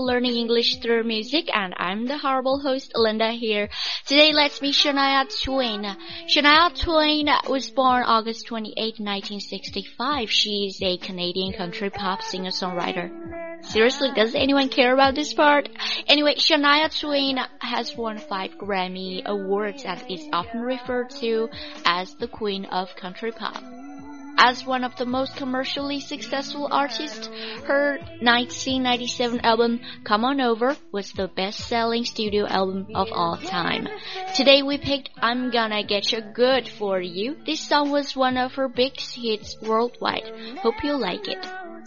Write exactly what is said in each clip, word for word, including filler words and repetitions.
learning English through music, and I'm the horrible host, Linda here. Today, let's meet Shania Twain. Shania Twain was born August twenty-eighth, nineteen sixty-five. She is a Canadian country pop singer-songwriter. Seriously, does anyone care about this part? Anyway, Shania Twain has won five Grammy Awards and is often referred to as the Queen of Country Pop. As one of the most commercially successful artists, her nineteen ninety-seven album, Come On Over, was the best-selling studio album of all time. Today we picked I'm Gonna Get You Good for you. This song was one of her big hits worldwide. Hope you like it.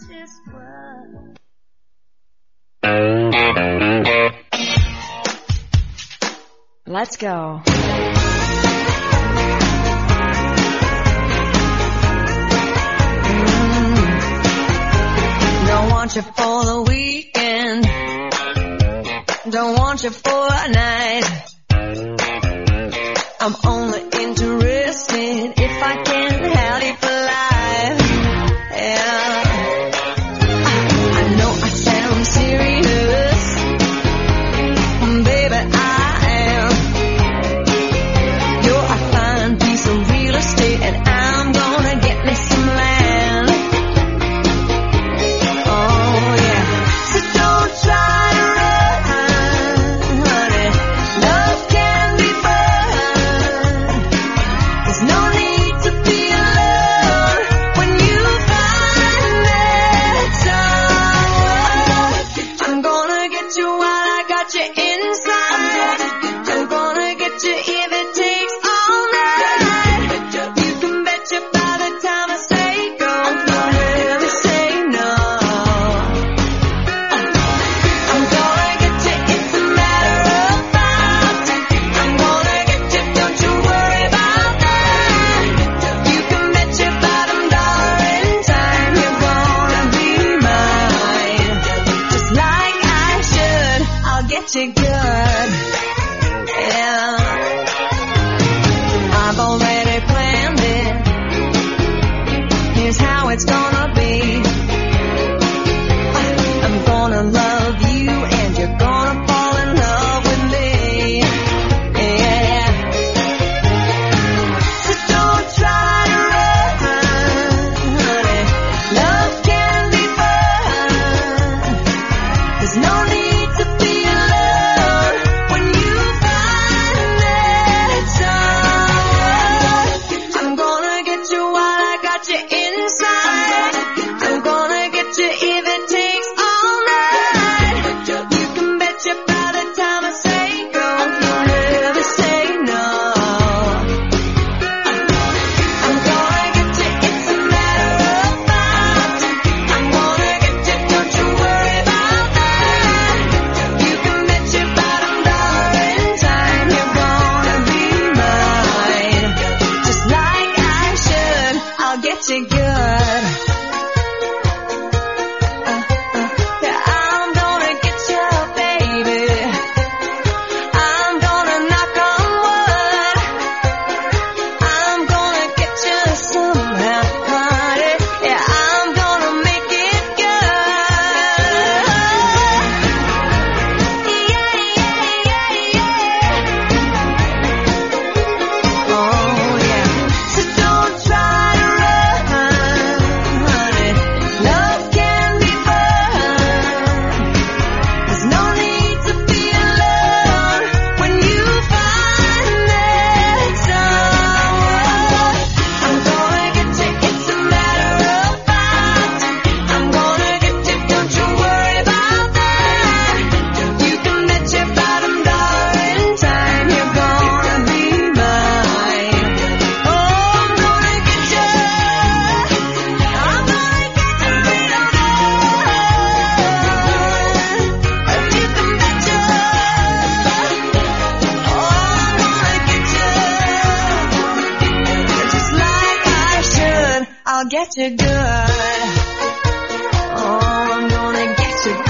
Let's go. Don't want you for the weekend. Don't want you for a night. I'm only interested if I can have you for life. Yeah. I know I sound serious, baby, I am. You're a fine piece of real estate, and I'm gonna get me some land. Get you good. Oh, I'm gonna get you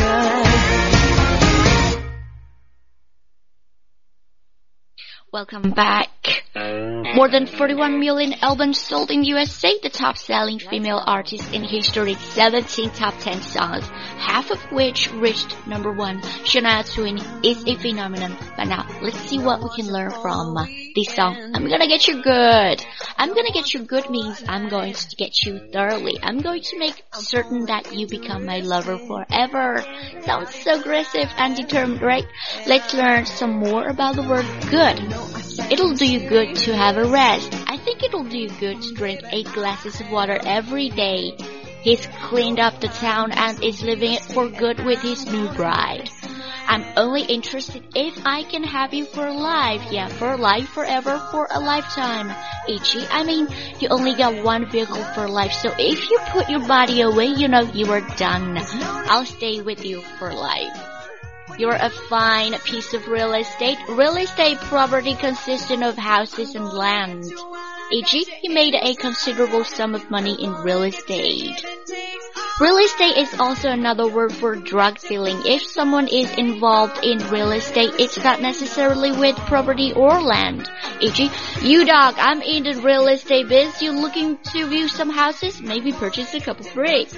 good. Welcome back. More than forty-one million albums sold in U S A, the top-selling female artist in history, seventeen top ten songs, half of which reached number one. Shania Twain is a phenomenon. But now, let's see what we can learn from uh, this song. I'm gonna get you good. I'm gonna get you good means I'm going to get you thoroughly. I'm going to make certain that you become my lover forever. Sounds so aggressive and determined, right? Let's learn some more about the word good. It'll do you good to have a rest. I think it'll do you good to drink eight glasses of water every day. He's cleaned up the town and is living it for good with his new bride. I'm only interested if I can have you for life. Yeah, for life, forever, for a lifetime. Itchy, I mean, you only got one vehicle for life, so if you put your body away, you know you are done. I'll stay with you for life. You're a fine piece of real estate. Real estate property consisting of houses and land. Itchy, he made a considerable sum of money in real estate. Real estate is also another word for drug dealing. If someone is involved in real estate, it's not necessarily with property or land. Itchy, you dog, I'm in the real estate biz. You looking to view some houses? Maybe purchase a couple bricks.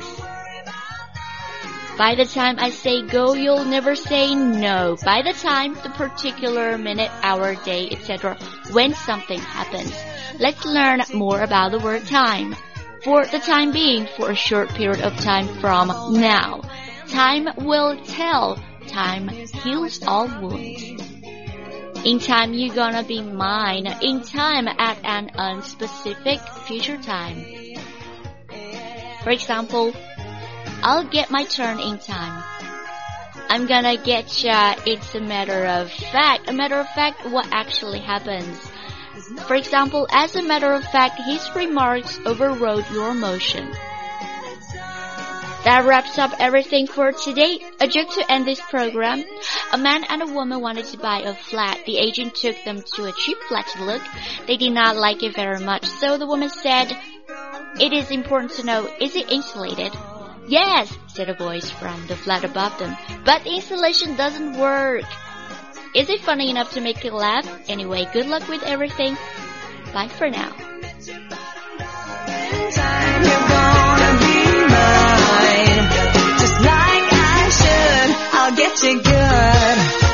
By the time I say go, you'll never say no. By the time, the particular minute, hour, day, et cetera, when something happens. Let's learn more about the word time. For the time being, for a short period of time from now. Time will tell. Time heals all wounds. In time, you're gonna be mine. In time, at an unspecific future time. For example, I'll get my turn in time. I'm gonna get ya. It's a matter of fact. A matter of fact, what actually happens. For example, as a matter of fact, his remarks overrode your emotion. That wraps up everything for today. A joke to end this program. A man and a woman wanted to buy a flat. The agent took them to a cheap flat to look. They did not like it very much, so the woman said, "It is important to know, is it insulated?" "Yes," said a voice from the flat above them, "but the insulation doesn't work." Is it funny enough to make you laugh? Anyway, good luck with everything. Bye for now. You're gonna be mine. Just like I should, I'll get you good.